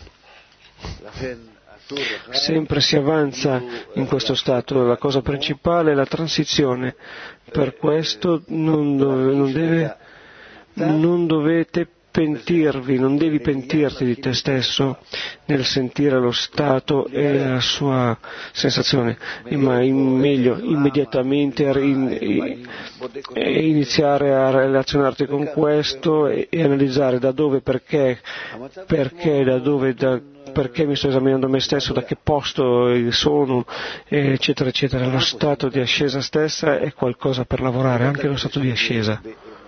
sempre si avanza in questo stato, la cosa principale è la transizione, per questo non, dove, non, deve, non dovete pentirvi, non devi pentirti di te stesso nel sentire lo stato e la sua sensazione, ma in meglio immediatamente in, e iniziare a relazionarti con questo e, e analizzare da dove, perché, perché, da dove, da, perché mi sto esaminando me stesso, da che posto sono, eccetera, eccetera. Lo stato di ascesa stessa è qualcosa per lavorare, anche lo stato di ascesa.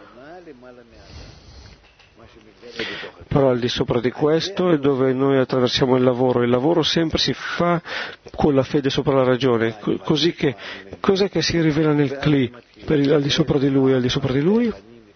Però al di sopra di questo è dove noi attraversiamo il lavoro. Il lavoro sempre si fa con la fede sopra la ragione. Così che, cos'è che si rivela nel Kli? Per il, al di sopra di lui, al di sopra di lui,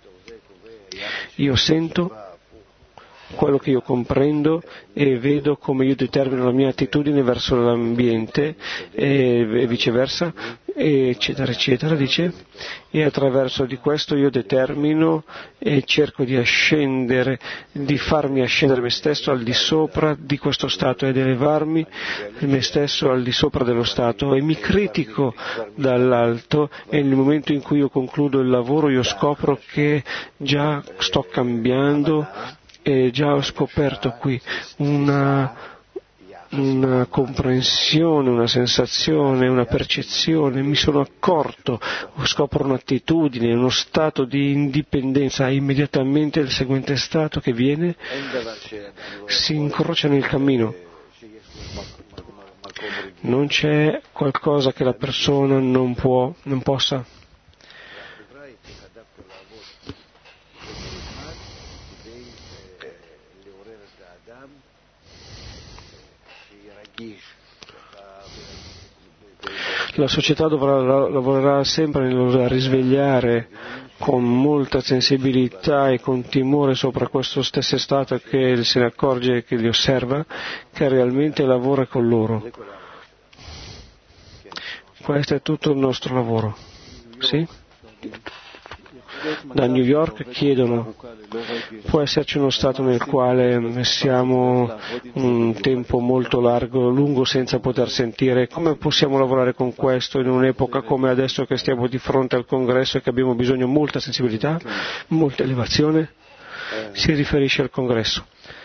io sento quello che io comprendo e vedo come io determino la mia attitudine verso l'ambiente e viceversa, eccetera, eccetera, dice, e attraverso di questo io determino e cerco di ascendere, di farmi ascendere me stesso al di sopra di questo stato ed elevarmi me stesso al di sopra dello stato e mi critico dall'alto, e nel momento in cui io concludo il lavoro io scopro che già sto cambiando e già ho scoperto qui una, una comprensione, una sensazione, una percezione, mi sono accorto, scopro un'attitudine, uno stato di indipendenza, e immediatamente il seguente stato che viene si incrocia nel cammino. Non c'è qualcosa che la persona non può, non possa. La società dovrà, lavorerà sempre nel risvegliare con molta sensibilità e con timore sopra questo stesso stato che se ne accorge e che li osserva, che realmente lavora con loro. Questo è tutto il nostro lavoro. Sì? Da New York chiedono, può esserci uno stato nel quale siamo un tempo molto largo, lungo senza poter sentire? Come possiamo lavorare con questo in un'epoca come adesso che stiamo di fronte al congresso e che abbiamo bisogno di molta sensibilità, molta elevazione? Si riferisce al congresso.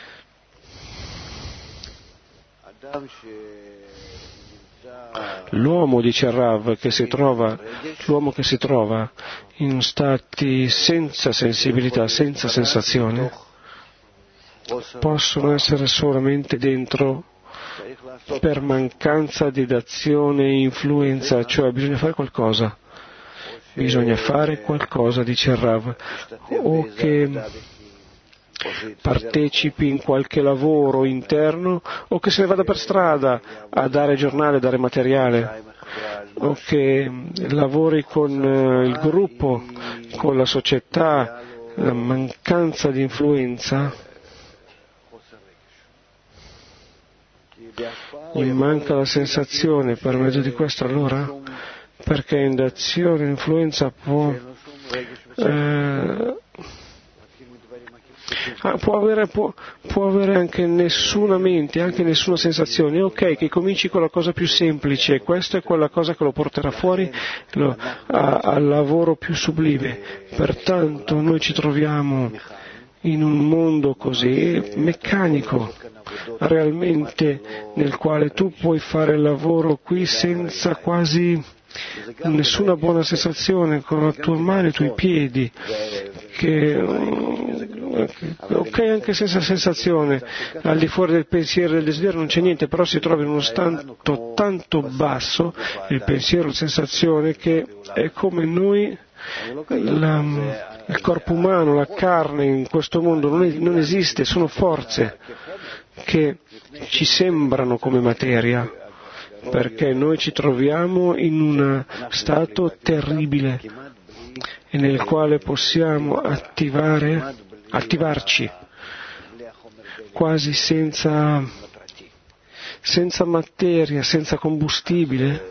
L'uomo, dice Rav, che si trova, l'uomo che si trova in stati senza sensibilità, senza sensazione, possono essere solamente dentro per mancanza di d'azione e influenza, cioè bisogna fare qualcosa, bisogna fare qualcosa, dice Rav, o che partecipi in qualche lavoro interno o che se ne vada per strada a dare giornale, a dare materiale, o che lavori con il gruppo, con la società. La mancanza di influenza, gli manca la sensazione per mezzo di questo, allora perché in d'azione e influenza può eh, ah, può, avere, può, può avere anche nessuna mente, anche nessuna sensazione. Ok, che cominci con la cosa più semplice, questa è quella cosa che lo porterà fuori lo, a, al lavoro più sublime. Pertanto noi ci troviamo in un mondo così meccanico, realmente, nel quale tu puoi fare il lavoro qui senza quasi nessuna buona sensazione, con la tua mano e i tuoi piedi, che, ok, anche senza sensazione, al di fuori del pensiero e del desiderio non c'è niente, però si trova in uno stato tanto basso, il pensiero, la sensazione, che è come noi, la, il corpo umano, la carne in questo mondo non, è, non esiste, sono forze che ci sembrano come materia, perché noi ci troviamo in un stato terribile e nel quale possiamo attivare, attivarci quasi senza, senza materia, senza combustibile.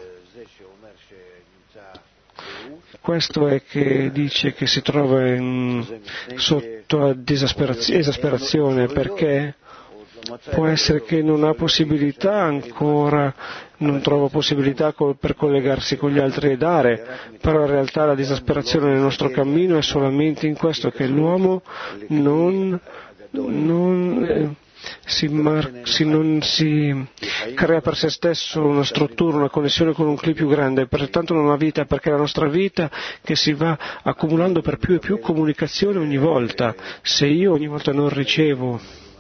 Questo è che dice che si trova in, sotto esasperazione, perché può essere che non ha possibilità ancora, non trova possibilità per collegarsi con gli altri e dare, però in realtà la disasperazione nel nostro cammino è solamente in questo, che l'uomo non, non, eh, si, mar- si, non si crea per se stesso una struttura, una connessione con un clip più grande, pertanto non ha vita, perché la nostra vita che si va accumulando per più e più comunicazione ogni volta. Se io ogni volta non ricevo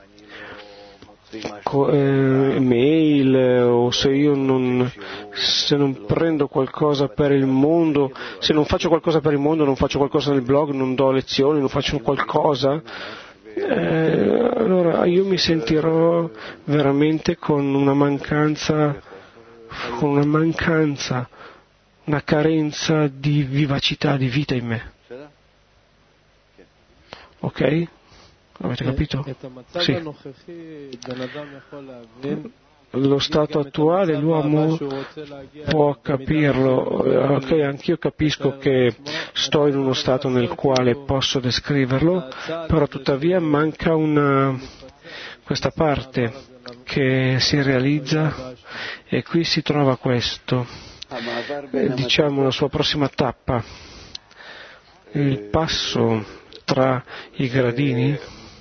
Co- eh, mail o se io non, se non prendo qualcosa per il mondo, se non faccio qualcosa per il mondo, non faccio qualcosa nel blog, non do lezioni, non faccio qualcosa, eh, allora io mi sentirò veramente con una mancanza, con una mancanza, una carenza di vivacità, di vita in me. Ok? Avete capito? Sì. Lo stato attuale l'uomo può capirlo, ok, anch'io capisco che sto in uno stato nel quale posso descriverlo, però tuttavia manca una, questa parte che si realizza e qui si trova questo, eh, diciamo la sua prossima tappa, il passo tra i gradini.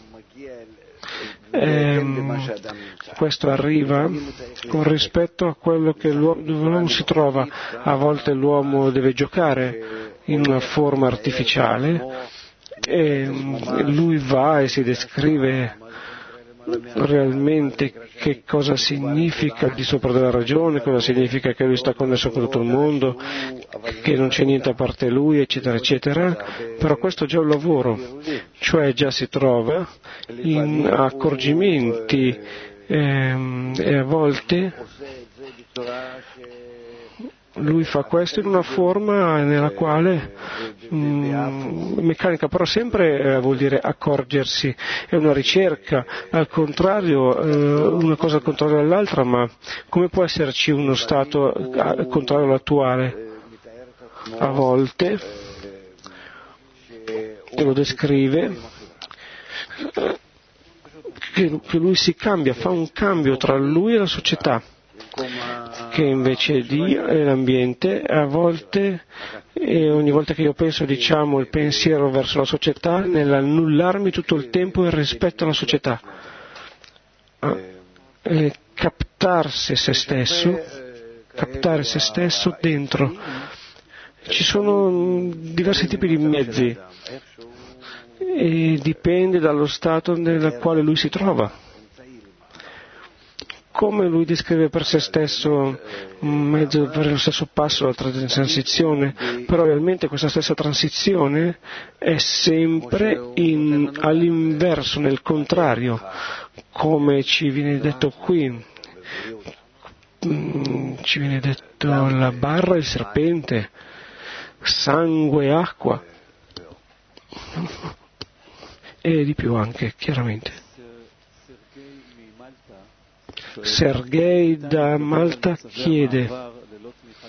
Ehm, questo arriva con rispetto a quello che l'uomo, dove l'uomo si trova. A volte l'uomo deve giocare in una forma artificiale e lui va e si descrive realmente che cosa significa al di sopra della ragione, cosa significa che lui sta connesso con tutto il mondo, che non c'è niente a parte lui, eccetera, eccetera, però questo è già un lavoro, cioè già si trova in accorgimenti ehm, e a volte lui fa questo in una forma nella quale mh, meccanica, però sempre eh, vuol dire accorgersi, è una ricerca, al contrario, eh, una cosa al contrario dell'altra, ma come può esserci uno stato al contrario all'attuale? A volte, e lo descrive, che, che lui si cambia, fa un cambio tra lui e la società, che invece di l'ambiente, a volte, e ogni volta che io penso, diciamo, il pensiero verso la società, nell'annullarmi tutto il tempo il rispetto alla società, e captarsi se stesso, captare se stesso dentro. Ci sono diversi tipi di mezzi e dipende dallo stato nel quale lui si trova. Come lui descrive per se stesso un mezzo per lo stesso passo, la transizione, però realmente questa stessa transizione è sempre in, all'inverso, nel contrario, come ci viene detto qui, ci viene detto la barra e il serpente, sangue e acqua, e di più anche, chiaramente. Sergei da Malta chiede: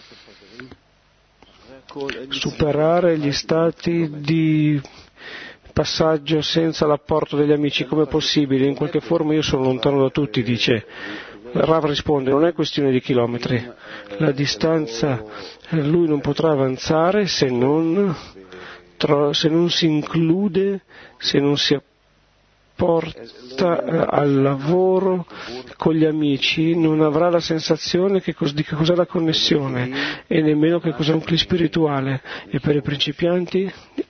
superare gli stati di passaggio senza l'apporto degli amici, com'è possibile? In qualche forma io sono lontano da tutti, dice. Rav risponde, non è questione di chilometri, la distanza lui non potrà avanzare se non, se non si include, se non si porta al lavoro con gli amici, non avrà la sensazione che cos- di che cos'è la connessione e nemmeno che cos'è un cli spirituale. E per i principianti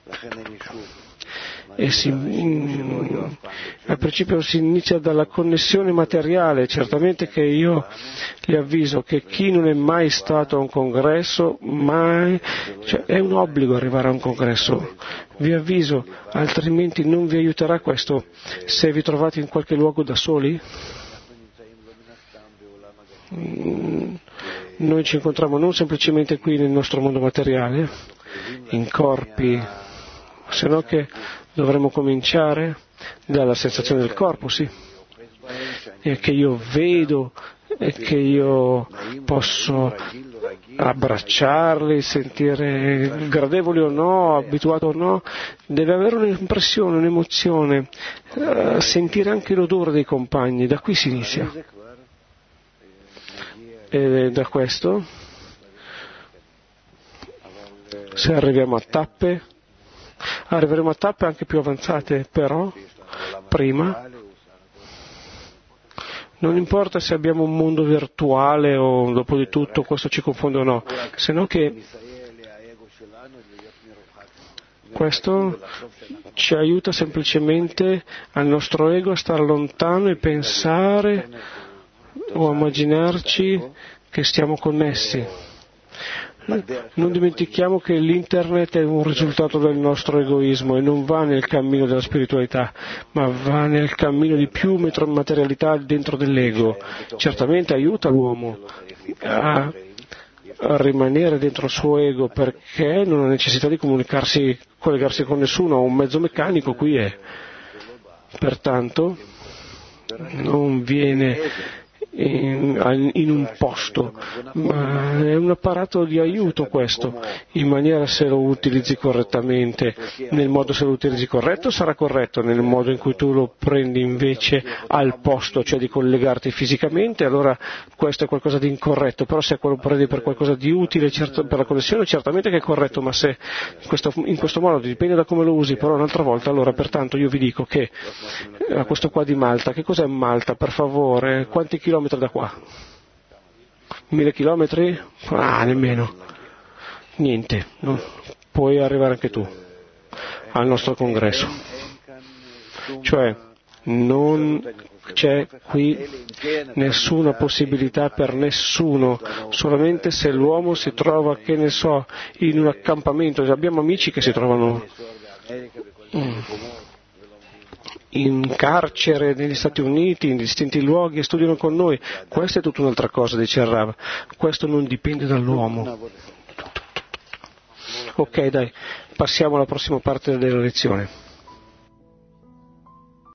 e si, in, al principio si inizia dalla connessione materiale. Certamente che io li avviso che chi non è mai stato a un congresso, mai, cioè è un obbligo arrivare a un congresso, vi avviso, altrimenti non vi aiuterà questo se vi trovate in qualche luogo da soli. Noi ci incontriamo non semplicemente qui nel nostro mondo materiale, in corpi, se no che dovremmo cominciare dalla sensazione del corpo, sì, e che io vedo e che io posso abbracciarli, sentire gradevoli o no, abituato o no, deve avere un'impressione, un'emozione, uh, sentire anche l'odore dei compagni, da qui si inizia. E da questo, se arriviamo a tappe, arriveremo a tappe anche più avanzate, però prima non importa se abbiamo un mondo virtuale o dopo di tutto questo ci confonde o no, se no che questo ci aiuta semplicemente al nostro ego a stare lontano e pensare o immaginarci che stiamo connessi. Non dimentichiamo che l'internet è un risultato del nostro egoismo e non va nel cammino della spiritualità, ma va nel cammino di più materialità dentro dell'ego. Certamente aiuta l'uomo a, a rimanere dentro il suo ego perché non ha necessità di comunicarsi, collegarsi con nessuno, ha un mezzo meccanico, qui è. Pertanto non viene In, in un posto, ma è un apparato di aiuto questo, in maniera se lo utilizzi correttamente, nel modo se lo utilizzi corretto sarà corretto, nel modo in cui tu lo prendi invece al posto, cioè di collegarti fisicamente, allora questo è qualcosa di incorretto, però se lo prendi per qualcosa di utile certo, per la connessione certamente che è corretto, ma se in questo, in questo modo dipende da come lo usi, però un'altra volta, allora pertanto io vi dico che a questo qua di Malta, che cos'è Malta per favore, quanti chilometri da qua? Mille chilometri? Ah, nemmeno. Niente, no? Puoi arrivare anche tu al nostro congresso. Cioè, non c'è qui nessuna possibilità per nessuno, solamente se l'uomo si trova, che ne so, in un accampamento. Abbiamo amici che si trovano in carcere negli Stati Uniti, in distinti luoghi, e studiano con noi. Questa è tutta un'altra cosa, dice il Rav. Questo non dipende dall'uomo. Ok, dai, passiamo alla prossima parte della lezione.